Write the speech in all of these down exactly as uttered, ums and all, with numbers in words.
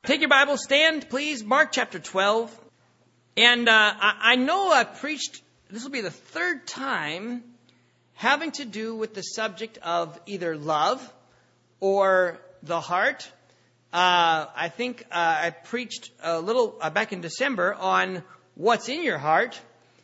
Take your Bible, stand, please. Mark chapter twelve. And uh, I, I know I've preached, this will be the third time, having to do with the subject of either love or the heart. Uh, I think uh, I preached a little uh, back in December on what's in your heart.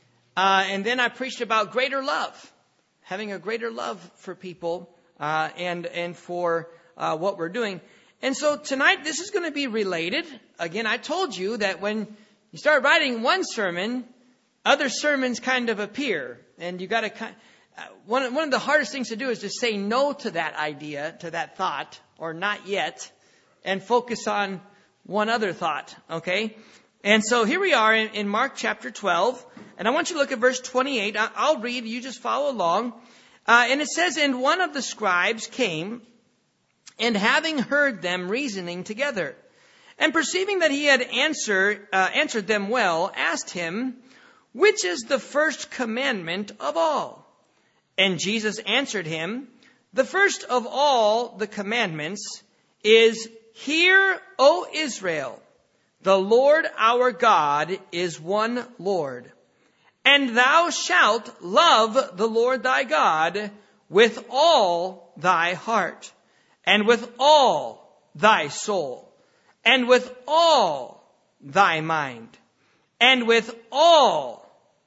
Uh, and then I preached about greater love, having a greater love for people uh, and, and for uh, what we're doing. And so tonight, this is going to be related. Again, I told you that when you start writing one sermon, other sermons kind of appear. And you got to kind uh, one, one of the hardest things to do is to say no to that idea, to that thought, or not yet, and focus on one other thought, okay? And so here we are in, in Mark chapter twelve. And I want you to look at verse twenty-eight. I, I'll read, you just follow along. Uh, and it says, "And one of the scribes came, and having heard them reasoning together, and perceiving that he had answered, uh, answered them well, asked him, Which is the first commandment of all? And Jesus answered him, The first of all the commandments is, Hear, O Israel, the Lord our God is one Lord. And thou shalt love the Lord thy God with all thy heart, and with all thy soul, and with all thy mind, and with all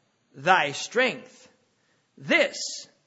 thy strength. This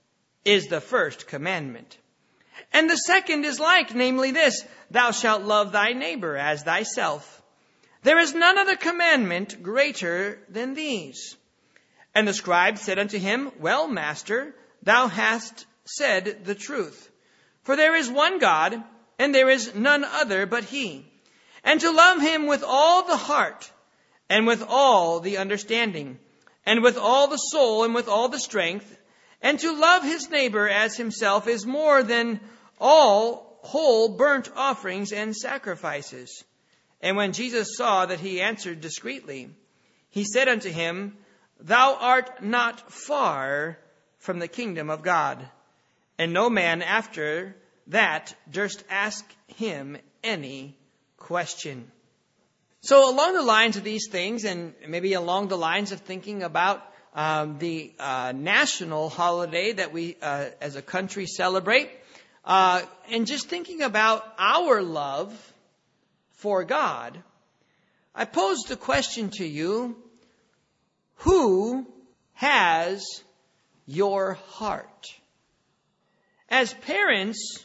is the first commandment. And the second is like, namely this, Thou shalt love thy neighbor as thyself. There is none other commandment greater than these. And the scribe said unto him, Well, master, thou hast said the truth. For there is one God, and there is none other but he. And to love him with all the heart, and with all the understanding, and with all the soul, and with all the strength, and to love his neighbor as himself is more than all whole burnt offerings and sacrifices. And when Jesus saw that he answered discreetly, he said unto him, Thou art not far from the kingdom of God. And no man after that durst ask him any question." So along the lines of these things, and maybe along the lines of thinking about um, the uh, national holiday that we uh, as a country celebrate, uh, and just thinking about our love for God, I posed the question to you, who has your heart? As parents,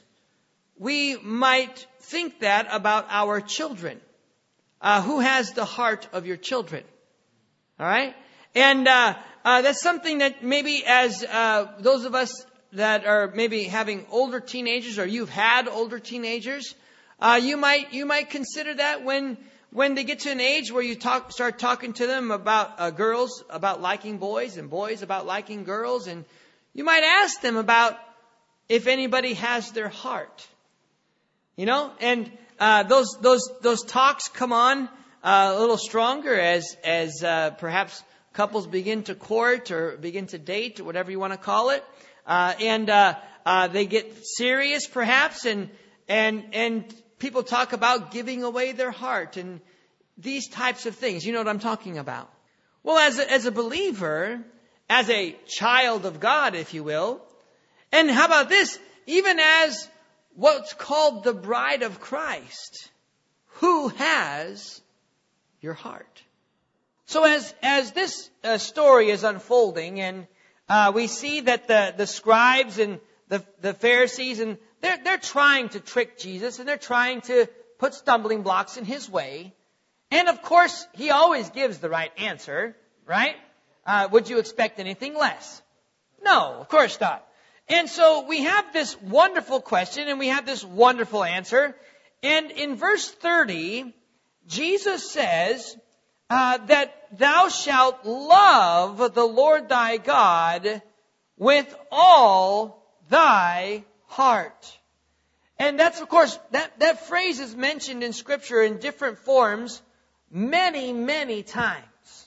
we might think that about our children. Uh, who has the heart of your children? All right? And uh, uh, that's something that maybe as uh, those of us that are maybe having older teenagers, or you've had older teenagers, uh, you might you might consider that when when they get to an age where you talk start talking to them about uh, girls, about liking boys, and boys about liking girls, and you might ask them about if anybody has their heart. You know, and uh, those those those talks come on uh, a little stronger as as uh, perhaps couples begin to court or begin to date, or whatever you want to call it, uh, and uh, uh, they get serious, perhaps, and and and people talk about giving away their heart and these types of things. You know what I'm talking about? Well, as a, as a believer, as a child of God, if you will, and how about this? Even as what's called the bride of Christ, who has your heart? So as as this uh, story is unfolding, and uh, we see that the the scribes and the the Pharisees, and they're they're trying to trick Jesus, and they're trying to put stumbling blocks in his way. And of course, he always gives the right answer, right? Uh, would you expect anything less? No, of course not. And so we have this wonderful question, and we have this wonderful answer. And in verse thirty, Jesus says uh, that thou shalt love the Lord thy God with all thy heart. And that's, of course, that, that phrase is mentioned in Scripture in different forms many, many times.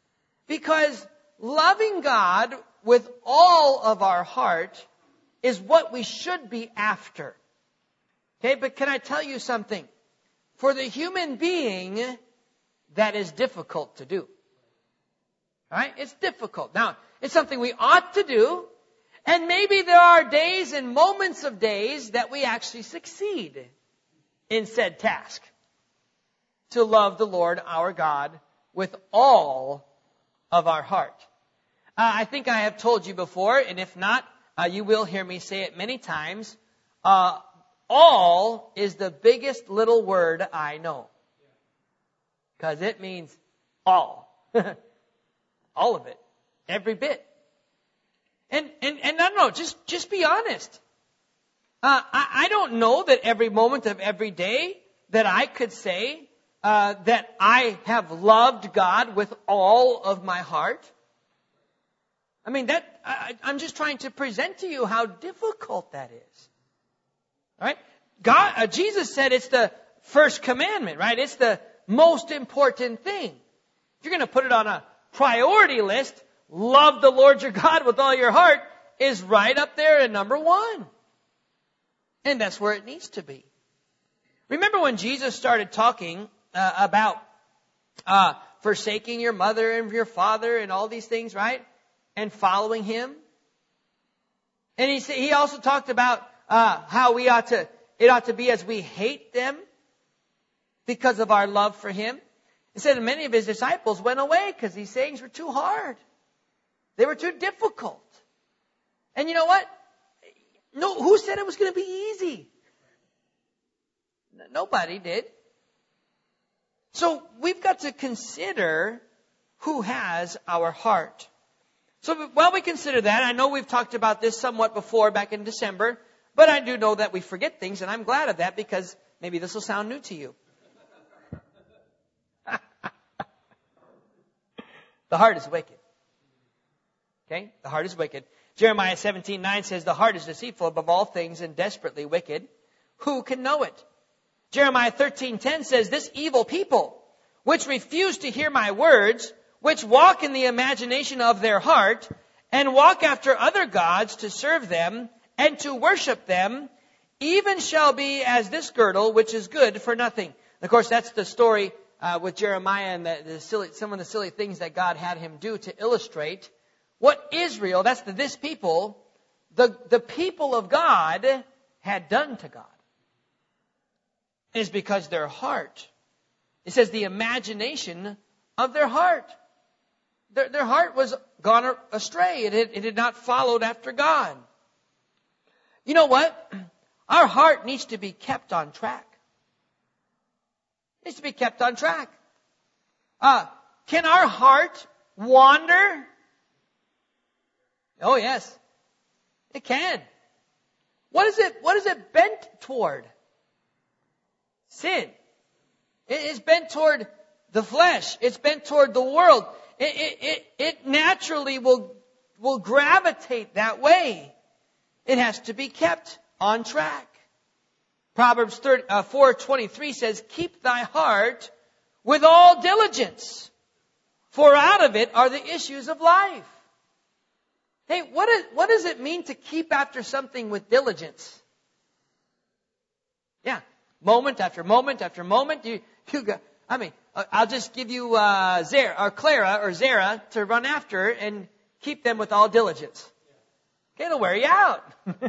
Because loving God with all of our heart is what we should be after. Okay, but can I tell you something? for the human being that is difficult to do. All right? It's difficult. Now, it's something we ought to do. And maybe there are days and moments of days that we actually succeed in said task. To love the Lord our God with all of our heart. Uh, I think I have told you before, and if not, uh, you will hear me say it many times. Uh, all is the biggest little word I know. Because it means all. All of it. Every bit. And, and, and I don't know, just, just be honest. Uh, I, I don't know that every moment of every day that I could say uh, that I have loved God with all of my heart. I mean, that I, I'm just trying to present to you how difficult that is. Right? God, uh, Jesus said it's the first commandment, right? It's the most important thing. If you're going to put it on a priority list, love the Lord your God with all your heart is right up there at number one. And that's where it needs to be. Remember when Jesus started talking uh, about uh, forsaking your mother and your father and all these things, right? And following Him. And he he also talked about uh, how we ought to, it ought to be as we hate them because of our love for Him. He said many of His disciples went away because these sayings were too hard. They were too difficult. And you know what? No, who said it was going to be easy? Nobody did. So we've got to consider who has our heart. So while we consider that, I know we've talked about this somewhat before back in December, but I do know that we forget things, and I'm glad of that because maybe this will sound new to you. The heart is wicked. Okay? The heart is wicked. Jeremiah seventeen nine says, the heart is deceitful above all things and desperately wicked. Who can know it? Jeremiah thirteen ten says, this evil people, which refuse to hear my words, which walk in the imagination of their heart, and walk after other gods to serve them, and to worship them, even shall be as this girdle, which is good for nothing. Of course, that's the story uh, with Jeremiah and the, the silly, some of the silly things that God had him do to illustrate what Israel, that's the this people, the, the people of God had done to God. It is because their heart, it says the imagination of their heart. Their, their heart was gone astray. It had, it had not followed after God. You know what? Our heart needs to be kept on track. It needs to be kept on track. Uh, can our heart wander? Oh, yes. It can. What is it, what is it bent toward? Sin. It is bent toward the flesh. It's bent toward the world. It, it, it, it naturally will, will gravitate that way. It has to be kept on track. Proverbs four twenty-three says, keep thy heart with all diligence, for out of it are the issues of life. Hey, what, is, what does it mean to keep after something with diligence? Yeah, moment after moment after moment. You, you got, I mean, I'll just give you uh, Zara, or Clara or Zara to run after and keep them with all diligence. Okay, it'll wear you out.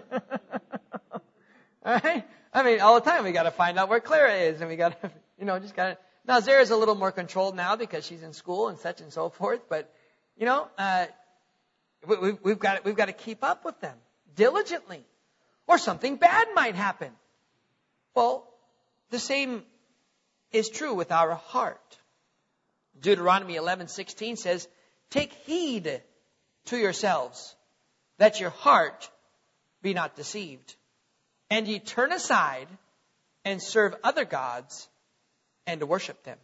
All right? I mean, all the time we got to find out where Clara is, and we got to, you know, just got to. Now Zara's a little more controlled now because she's in school and such and so forth. But you know, uh, we, we've got we've got to keep up with them diligently, or something bad might happen. Well, the same is true with our heart. Deuteronomy eleven sixteen says, "Take heed to yourselves, that your heart be not deceived, and ye turn aside and serve other gods and worship them."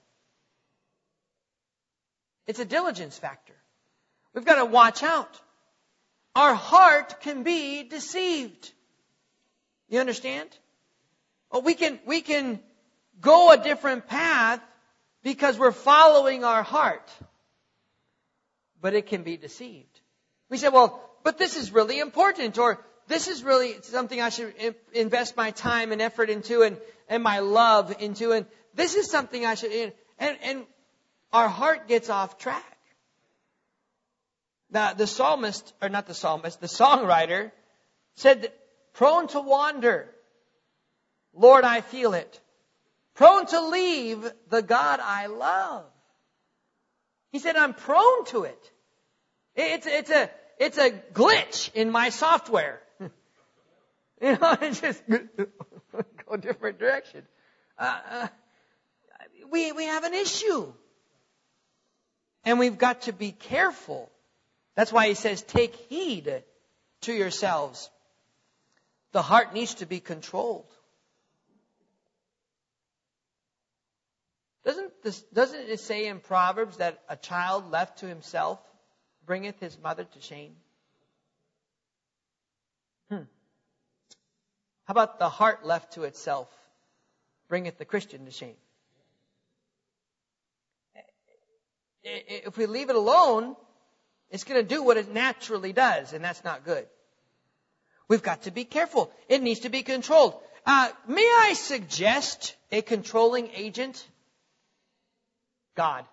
It's a diligence factor. We've got to watch out. Our heart can be deceived. You understand? Well, we can, we can go a different path because we're following our heart. But it can be deceived. We say, well, but this is really important, or this is really something I should invest my time and effort into and, and my love into. And this is something I should, and, and our heart gets off track. The, the psalmist, or not the psalmist, the songwriter said, prone to wander, Lord, I feel it. Prone to leave the God I love. He said, I'm prone to it. It's, it's a, it's a glitch in my software. You know, it just go a different direction. Uh, uh, we, we have an issue. And we've got to be careful. That's why he says, take heed to yourselves. The heart needs to be controlled. Doesn't this, doesn't it say in Proverbs that a child left to himself bringeth his mother to shame? Hmm. How about the heart left to itself bringeth the Christian to shame? If we leave it alone, it's going to do what it naturally does, and that's not good. We've got to be careful. It needs to be controlled. Uh, may I suggest a controlling agent? God.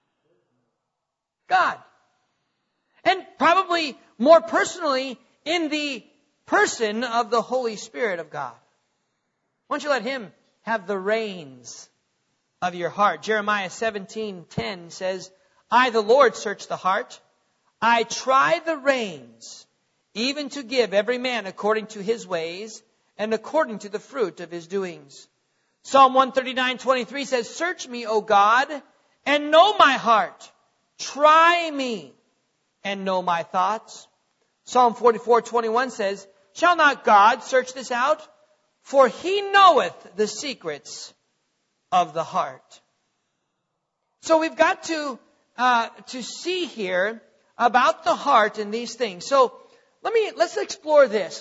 God. And probably more personally in the person of the Holy Spirit of God. Why don't you let Him have the reins of your heart? Jeremiah seventeen ten says, I, the Lord, search the heart. I try the reins, even to give every man according to his ways and according to the fruit of his doings. Psalm one thirty-nine twenty-three says, search me, O God, and know my heart. Try me and know my thoughts. Psalm forty-four twenty-one says, shall not God search this out? For He knoweth the secrets of the heart. So we've got to, uh, to see here about the heart and these things. So let me, let's explore this.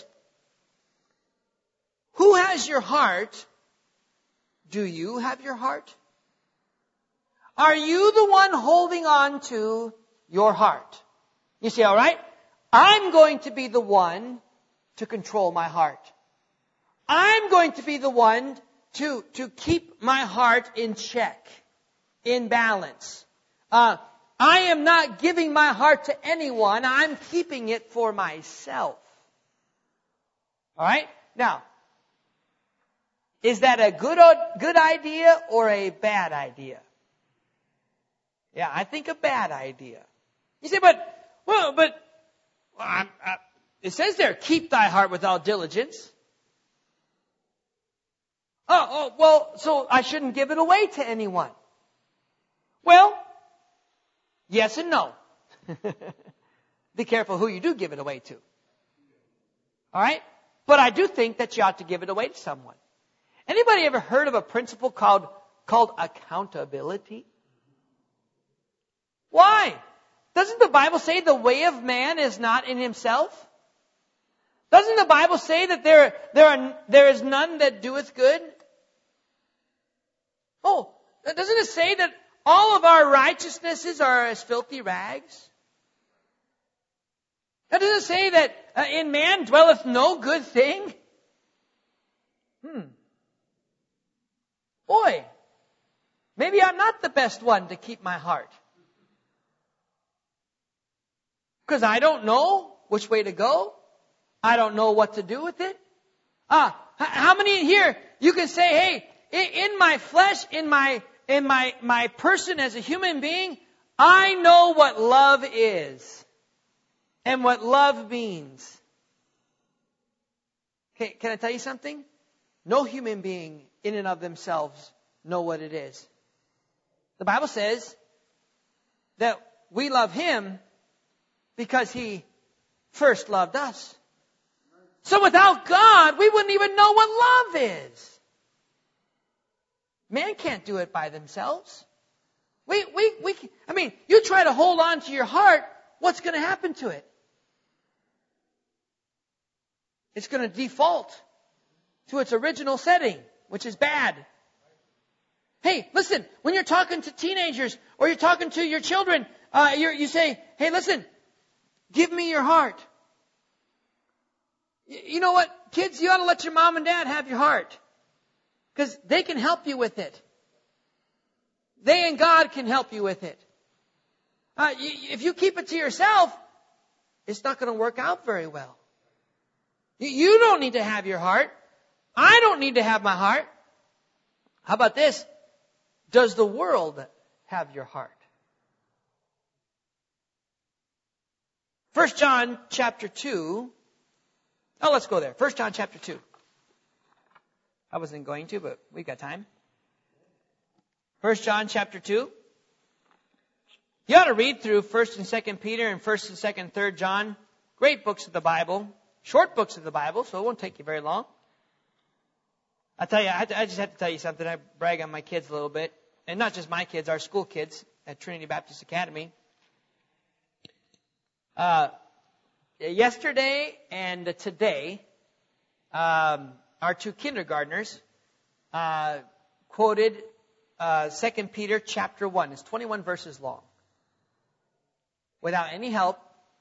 Who has your heart? Do you have your heart? Are you the one holding on to your heart? You see, all right? I'm going to be the one to control my heart. I'm going to be the one to, to keep my heart in check, in balance. Uh, I am not giving my heart to anyone. I'm keeping it for myself. All right? Now, is that a good, good idea or a bad idea? Yeah, I think a bad idea. You say, but, well, but, well, I'm, I, it says there, keep thy heart with all diligence. Oh, oh, well, so I shouldn't give it away to anyone. Well, yes and no. Be careful who you do give it away to. All right? But I do think that you ought to give it away to someone. Anybody ever heard of a principle called, called accountability? Why? Doesn't the Bible say the way of man is not in himself? Doesn't the Bible say that there, there, are, there is none that doeth good? Oh, doesn't it say that all of our righteousnesses are as filthy rags? That doesn't say that uh, in man dwelleth no good thing? Hmm. Boy, maybe I'm not the best one to keep my heart. Because I don't know which way to go. I don't know what to do with it. Ah, how many in here you can say, hey, in my flesh, in my in my my person as a human being, I know what love is and what love means. Okay, can I tell you something? No human being in and of themselves know what it is. The Bible says that we love Him because He first loved us. So without God, we wouldn't even know what love is. Man can't do it by themselves. We, we, we, I mean, you try to hold on to your heart, what's going to happen to it? It's going to default to its original setting, which is bad. Hey, listen, when you're talking to teenagers or you're talking to your children, uh, you're, you say, hey, listen, give me your heart. You know what? Kids, you ought to let your mom and dad have your heart. Because they can help you with it. They and God can help you with it. Uh, if you keep it to yourself, it's not going to work out very well. You don't need to have your heart. I don't need to have my heart. How about this? Does the world have your heart? First John chapter two. Oh, let's go there. First John chapter two. I wasn't going to, but we've got time. First John chapter two. You ought to read through First and Second Peter and First and Second, Third John. Great books of the Bible. Short books of the Bible, so it won't take you very long. I'll tell you, I just have to tell you something. I brag on my kids a little bit. And not just my kids, our school kids at Trinity Baptist Academy. Uh, yesterday and today, um, our two kindergartners uh, quoted uh, Second Peter chapter one. It's twenty-one verses long. Without any help,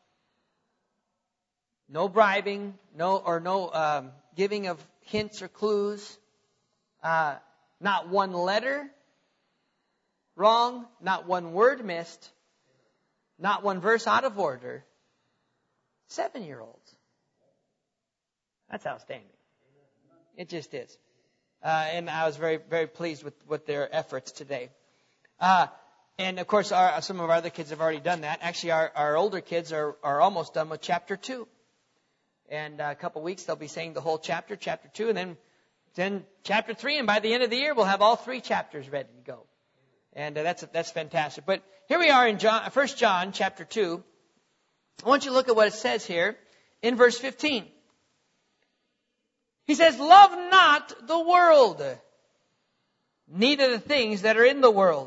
no bribing, no or no um, giving of hints or clues, uh, not one letter wrong, not one word missed, not one verse out of order. Seven-year-olds. That's outstanding. It just is. Uh, and I was very, very pleased with, with their efforts today. Uh, and, of course, our, some of our other kids have already done that. Actually, our, our older kids are, are almost done with chapter two. And uh, a couple of weeks, they'll be saying the whole chapter, chapter two, and then, then chapter three. And by the end of the year, we'll have all three chapters ready to go. And uh, that's that's fantastic. But here we are in John, First John chapter two. I want you to look at what it says here in verse fifteen. He says, "Love not the world, neither the things that are in the world.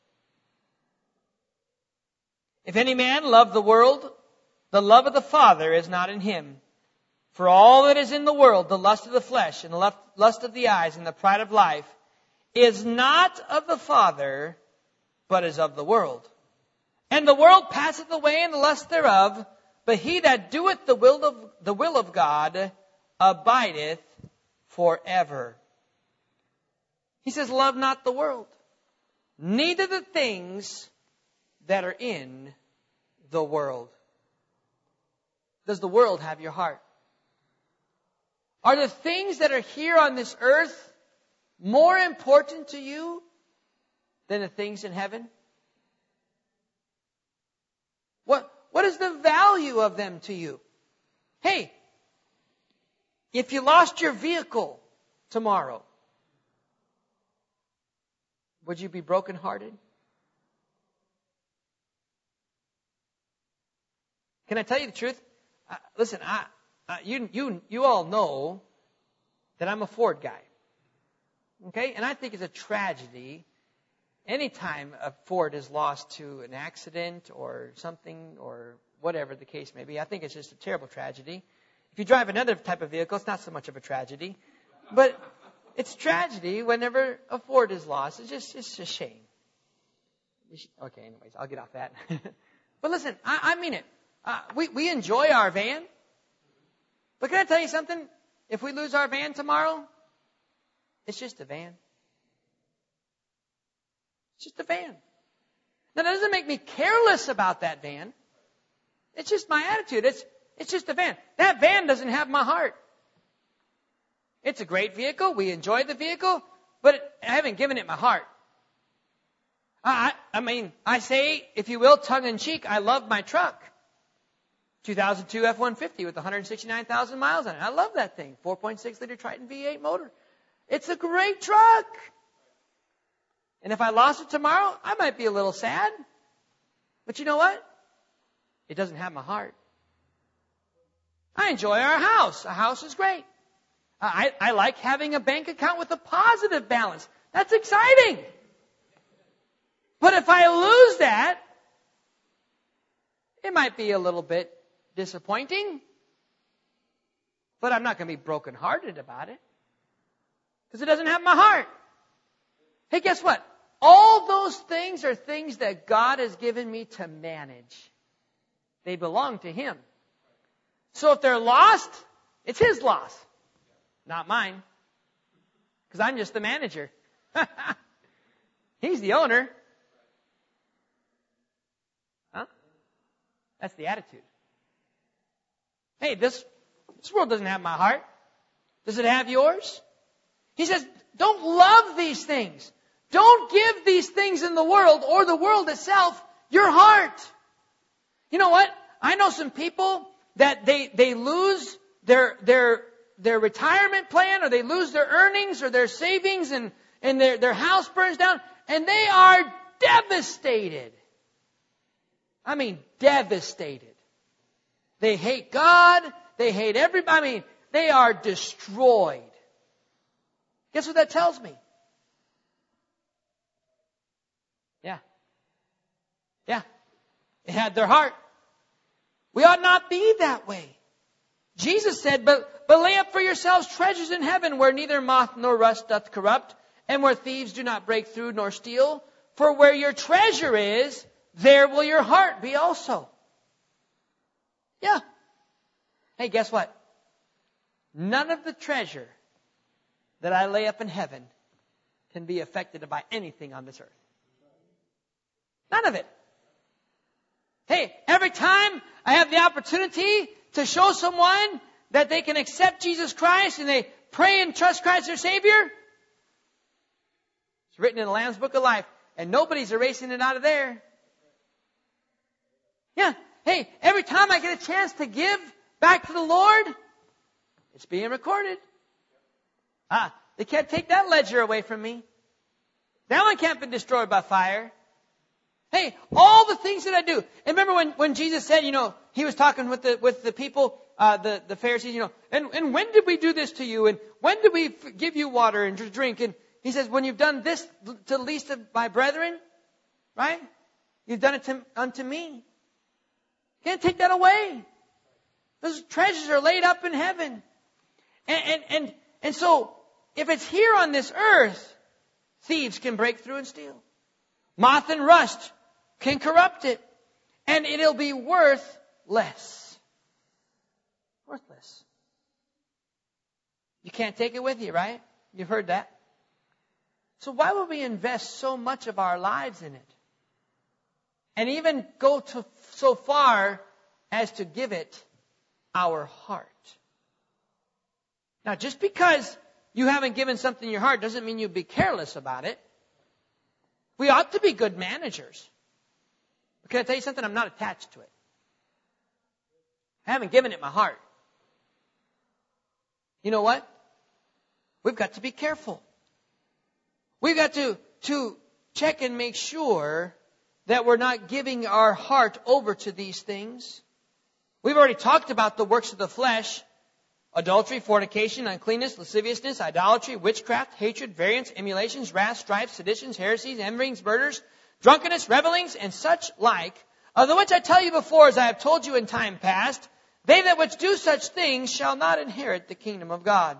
If any man love the world, the love of the Father is not in him. For all that is in the world, the lust of the flesh and the lust of the eyes and the pride of life, is not of the Father, but is of the world. And the world passeth away and the lust thereof, but he that doeth the will of the will of God abideth forever." He says, "Love not the world, neither the things that are in the world." Does the world have your heart? Are the things that are here on this earth more important to you than the things in heaven? What, what is the value of them to you? Hey, if you lost your vehicle tomorrow, would you be brokenhearted? Can I tell you the truth? Uh, listen, I, uh, you, you, you all know that I'm a Ford guy. Okay? And I think it's a tragedy anytime a Ford is lost to an accident or something or whatever the case may be. I think it's just a terrible tragedy. If you drive another type of vehicle, it's not so much of a tragedy. But it's tragedy whenever a Ford is lost. It's just it's a shame. Okay, anyways, I'll get off that. But listen, I, I mean it. Uh, we, we enjoy our van. But can I tell you something? If we lose our van tomorrow, it's just a van. It's just a van. Now, that doesn't make me careless about that van. It's just my attitude. It's, it's just a van. That van doesn't have my heart. It's a great vehicle. We enjoy the vehicle, but I haven't given it my heart. I, I mean, I say, if you will, tongue in cheek, I love my truck. two thousand two F one fifty with one hundred sixty-nine thousand miles on it. I love that thing. four point six liter Triton V eight motor. It's a great truck. And if I lost it tomorrow, I might be a little sad. But you know what? It doesn't have my heart. I enjoy our house. Our house is great. I, I like having a bank account with a positive balance. That's exciting. But if I lose that, it might be a little bit disappointing. But I'm not going to be brokenhearted about it. Because it doesn't have my heart. Hey, guess what? All those things are things that God has given me to manage. They belong to Him. So if they're lost, It's his loss, not mine. Because I'm just the manager. He's the owner. Huh? That's the attitude. Hey, this, this world doesn't have my heart. Does it have yours? He says, don't love these things. Don't give these things in the world or the world itself your heart. You know what? I know some people that they, they lose their, their, their retirement plan, or they lose their earnings or their savings, and, and their, their house burns down, and they are devastated. I mean, devastated. They hate God. They hate everybody. I mean, they are destroyed. Guess what that tells me? Yeah. Yeah. They had their heart. We ought not be that way. Jesus said, but, but lay up for yourselves treasures in heaven, where neither moth nor rust doth corrupt, and where thieves do not break through nor steal. For where your treasure is, there will your heart be also. Yeah. Hey, guess what? None of the treasure that I lay up in heaven can be affected by anything on this earth. None of it. Hey, every time I have the opportunity to show someone that they can accept Jesus Christ and they pray and trust Christ their Savior, it's written in the Lamb's Book of Life, and nobody's erasing it out of there. Yeah. Hey, every time I get a chance to give back to the Lord, it's being recorded. Ah, they can't take that ledger away from me. That one can't be destroyed by fire. Hey, all the things that I do. And remember when, when Jesus said, you know, he was talking with the with the people, uh, the, the Pharisees, you know, and, and when did we do this to you? And when did we f- give you water and drink? And he says, when you've done this to the least of my brethren, right? You've done it to, unto me. Can't take that away. Those treasures are laid up in heaven. And, and, and, and so, if it's here on this earth, thieves can break through and steal. Moth and rust can corrupt it. And it'll be worth less. Worthless. You can't take it with you, right? You've heard that. So why would we invest so much of our lives in it? And even go to so far as to give it our heart. Now, just because you haven't given something your heart doesn't mean you be careless about it. We ought to be good managers. But can I tell you something? I'm not attached to it. I haven't given it my heart. You know what? We've got to be careful. We've got to, to check and make sure that we're not giving our heart over to these things. We've already talked about the works of the flesh: adultery, fornication, uncleanness, lasciviousness, idolatry, witchcraft, hatred, variance, emulations, wrath, strife, seditions, heresies, envyings, murders, drunkenness, revellings, and such like, of the which I tell you before, as I have told you in time past, they that which do such things shall not inherit the kingdom of God.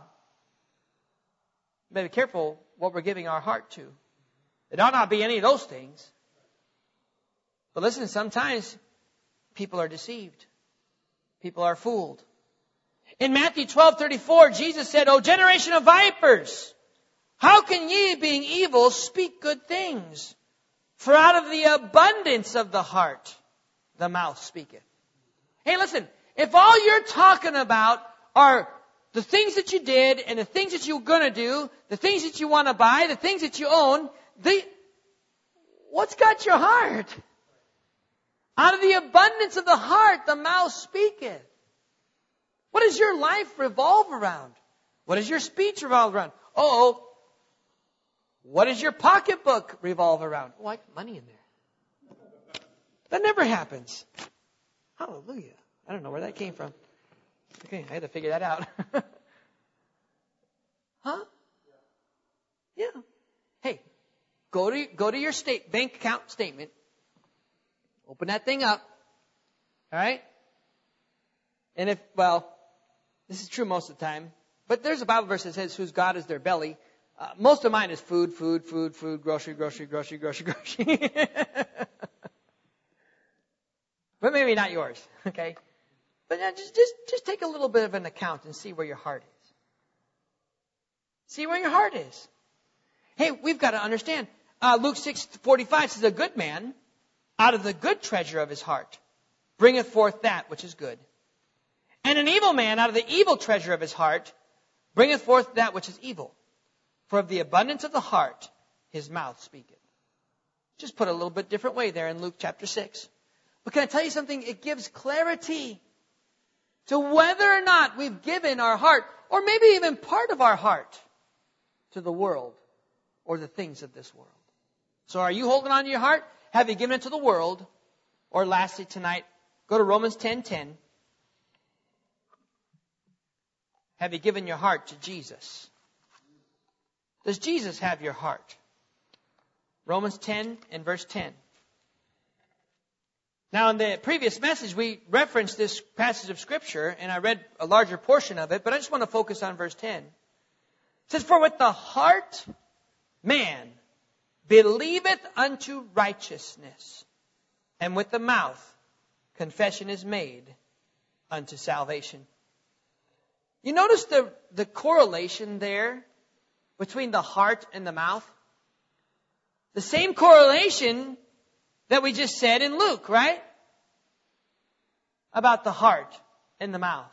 We better be careful what we're giving our heart to. It ought not be any of those things. But listen, sometimes people are deceived. People are fooled. In Matthew twelve thirty-four, Jesus said, O generation of vipers, how can ye, being evil, speak good things? For out of the abundance of the heart, the mouth speaketh. Hey, listen, if all you're talking about are the things that you did and the things that you're going to do, the things that you want to buy, the things that you own, they, what's got your heart? Out of the abundance of the heart, the mouth speaketh. What does your life revolve around? What does your speech revolve around? Oh, what does your pocketbook revolve around? Oh, I got money in there. That never happens. Hallelujah. I don't know where that came from. Okay, I had to figure that out. Huh? Yeah. Hey, go to go to your state bank account statement. Open that thing up. All right? And if, well, this is true most of the time, but there's a Bible verse that says, whose God is their belly. Uh, most of mine is food, food, food, food, grocery, grocery, grocery, grocery, grocery. But maybe not yours, okay? But uh, just, just, just take a little bit of an account and see where your heart is. See where your heart is. Hey, we've got to understand. Uh, Luke six forty-five says, a good man, out of the good treasure of his heart, bringeth forth that which is good. And an evil man, out of the evil treasure of his heart, bringeth forth that which is evil. For of the abundance of the heart, his mouth speaketh. Just put a little bit different way there in Luke chapter six. But can I tell you something? It gives clarity to whether or not we've given our heart, or maybe even part of our heart, to the world or the things of this world. So are you holding on to your heart? Have you given it to the world? Or lastly tonight, go to Romans ten ten. Have you given your heart to Jesus? Does Jesus have your heart? Romans ten and verse ten. Now in the previous message we referenced this passage of Scripture and I read a larger portion of it, but I just want to focus on verse ten. It says, for with the heart man believeth unto righteousness, and with the mouth confession is made unto salvation. You notice the, the correlation there between the heart and the mouth? The same correlation that we just said in Luke, right? About the heart and the mouth.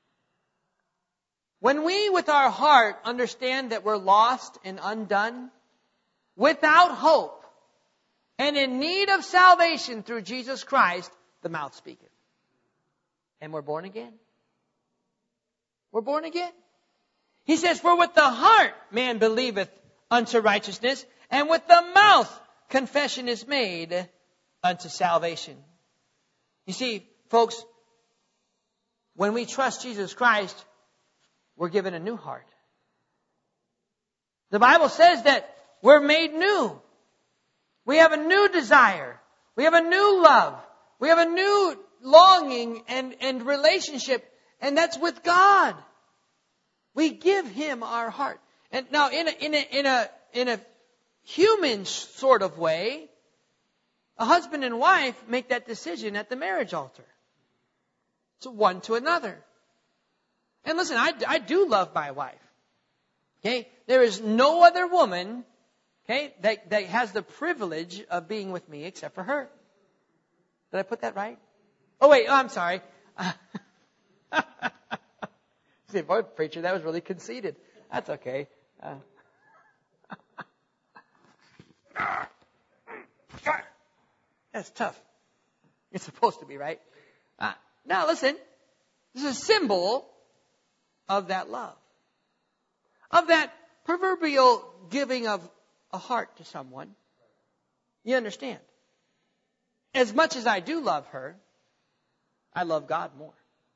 When we, with our heart, understand that we're lost and undone, without hope, and in need of salvation through Jesus Christ, the mouth speaketh. And we're born again. We're born again. He says, for with the heart man believeth unto righteousness, and with the mouth confession is made unto salvation. You see, folks, when we trust Jesus Christ, we're given a new heart. The Bible says that we're made new. We have a new desire. We have a new love. We have a new longing and, and relationship, and that's with God. We give Him our heart. And now, in a, in a, in a, in a human sort of way, a husband and wife make that decision at the marriage altar. It's one to another. And listen, I, I do love my wife. Okay? There is no other woman, okay, that, that has the privilege of being with me except for her. Did I put that right? Oh, wait, oh, I'm sorry. See, boy, preacher, that was really conceited. That's okay. Uh, that's tough. It's supposed to be, right? Uh, now, listen. This is a symbol of that love. Of that proverbial giving of a heart to someone. You understand? As much as I do love her, I love God more.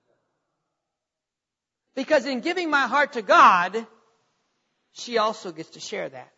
Because in giving my heart to God, she also gets to share that.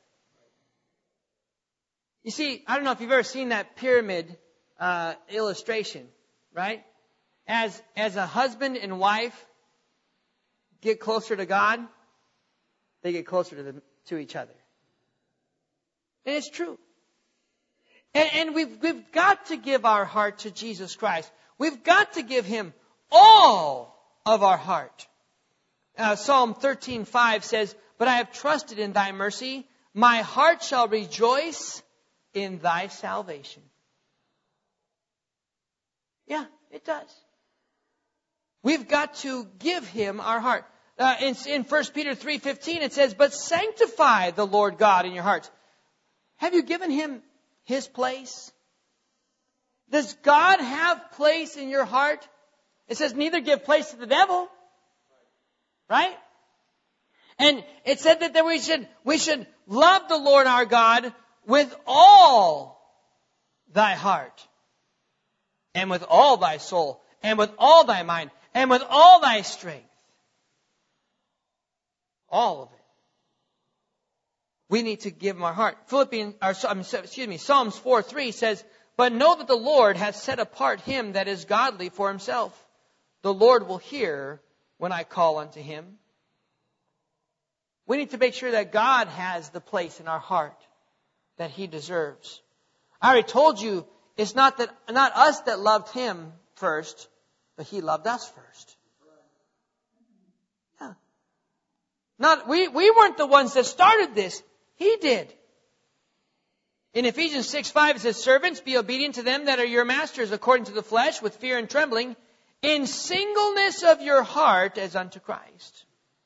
You see, I don't know if you've ever seen that pyramid uh, illustration, right? As as a husband and wife get closer to God, they get closer to the, to each other. And it's true. And, and we've we've got to give our heart to Jesus Christ. We've got to give Him all of our heart. Uh, Psalm thirteen five says, but I have trusted in Thy mercy. My heart shall rejoice in Thy salvation. Yeah, it does. We've got to give Him our heart. Uh, in, in First Peter three fifteen it says, but sanctify the Lord God in your hearts. Have you given Him His place? Does God have place in your heart? It says neither give place to the devil. Right? And it said that, that we should we should love the Lord our God with all thy heart, and with all thy soul, and with all thy mind, and with all thy strength. All of it. We need to give Him our heart. Philippians, or, excuse me, Psalms four three says, but know that the Lord hath set apart him that is godly for Himself. The Lord will hear when I call unto Him. We need to make sure that God has the place in our heart that He deserves. I already told you, it's not that not us that loved Him first, But He loved us first. Yeah. Not, we, we weren't the ones that started this. He did. In Ephesians six five it says, servants, be obedient to them that are your masters according to the flesh, with fear and trembling, in singleness of your heart as unto Christ.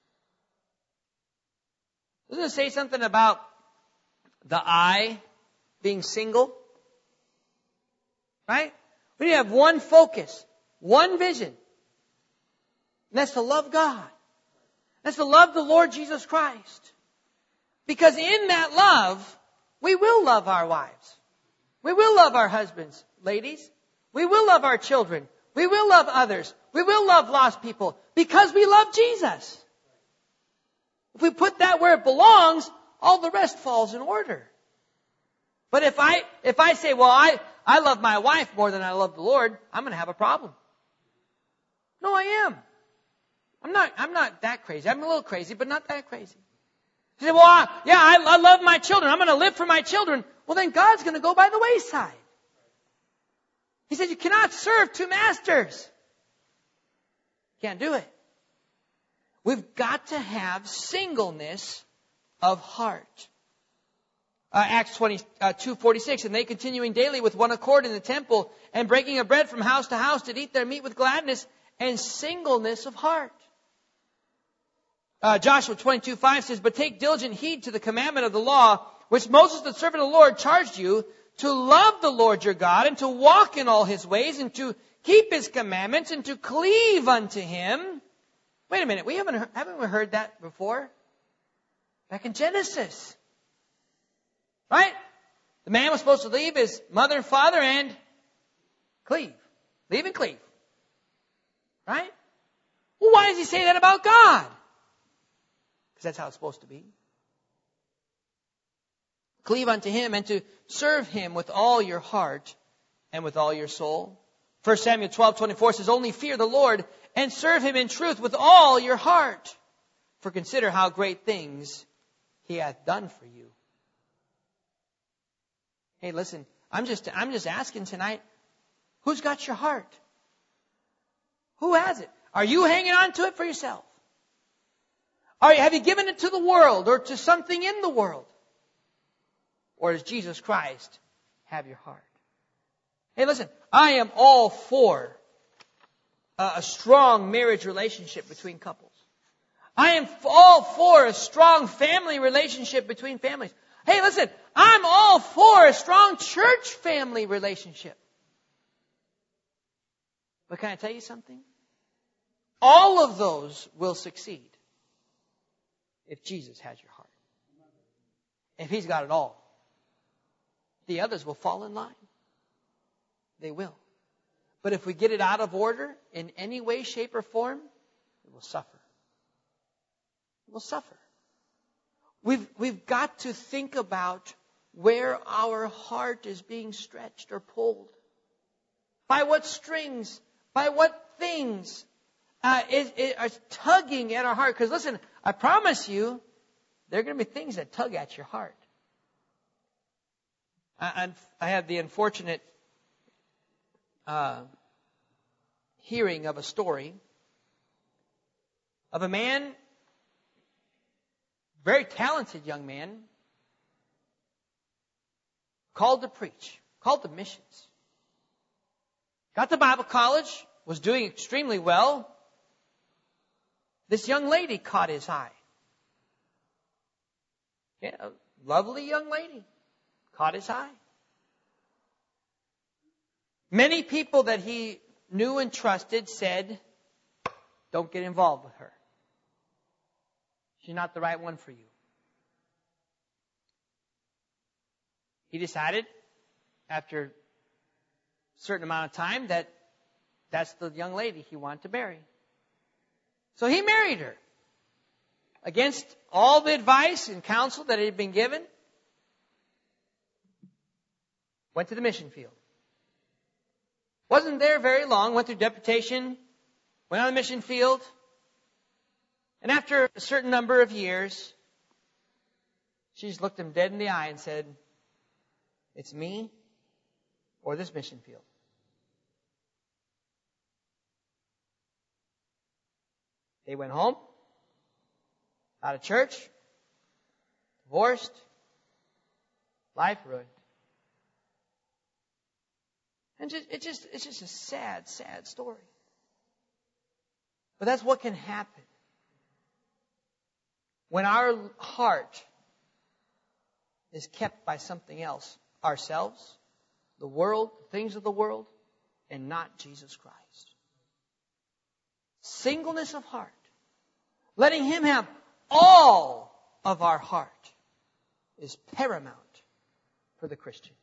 Doesn't it say something about the eye being single? Right? We need to have one focus, one vision. And that's to love God. That's to love the Lord Jesus Christ. Because in that love, we will love our wives. We will love our husbands, ladies. We will love our children. We will love others. We will love lost people because we love Jesus. If we put that where it belongs, all the rest falls in order. But if I, if I say, well, I, I love my wife more than I love the Lord, I'm going to have a problem. No, I am. I'm not, I'm not that crazy. I'm a little crazy, but not that crazy. You say, well, I, yeah, I, I love my children. I'm going to live for my children. Well, then God's going to go by the wayside. He said, you cannot serve two masters. Can't do it. We've got to have singleness of heart. Uh, Acts twenty-two forty-six, and they continuing daily with one accord in the temple and breaking of bread from house to house did eat their meat with gladness and singleness of heart. Uh, Joshua twenty-two five says, but take diligent heed to the commandment of the law, which Moses the servant of the Lord charged you, to love the Lord your God, and to walk in all His ways, and to keep His commandments, and to cleave unto Him. Wait a minute, we haven't, haven't we heard that before? Back in Genesis. Right? The man was supposed to leave his mother and father and cleave. Leave and cleave. Right? Well, why does He say that about God? Because that's how it's supposed to be. Cleave unto Him and to serve Him with all your heart and with all your soul. First Samuel twelve twenty-four says, only fear the Lord and serve Him in truth with all your heart. For consider how great things He hath done for you. Hey, listen, I'm just, I'm just asking tonight, who's got your heart? Who has it? Are you hanging on to it for yourself? Are you, have you given it to the world or to something in the world? Or does Jesus Christ have your heart? Hey, listen, I am all for a, a strong marriage relationship between couples. I am all for a strong family relationship between families. Hey, listen, I'm all for a strong church family relationship. But can I tell you something? All of those will succeed if Jesus has your heart. If He's got it all. The others will fall in line. They will. But if we get it out of order in any way, shape, or form, it will suffer. It will suffer. We've, we've got to think about where our heart is being stretched or pulled. By what strings, by what things uh, is, is, are tugging at our heart. Because listen, I promise you, there are going to be things that tug at your heart. I, I had the unfortunate uh, hearing of a story of a man, very talented young man, called to preach, called to missions. Got to Bible college, was doing extremely well. This young lady caught his eye. Yeah, a lovely young lady caught his eye. Many people that he knew and trusted said, don't get involved with her. She's not the right one for you. He decided, after a certain amount of time, that that's the young lady he wanted to marry. So he married her. Against all the advice and counsel that had been given. Went to the mission field. Wasn't there very long. Went through deputation. Went on the mission field. And after a certain number of years, she just looked him dead in the eye and said, it's me or this mission field. They went home, out of church, divorced, life ruined. And just, it just, it's just a sad, sad story. But that's what can happen when our heart is kept by something else. Ourselves, the world, the things of the world, and not Jesus Christ. Singleness of heart. Letting Him have all of our heart is paramount for the Christian.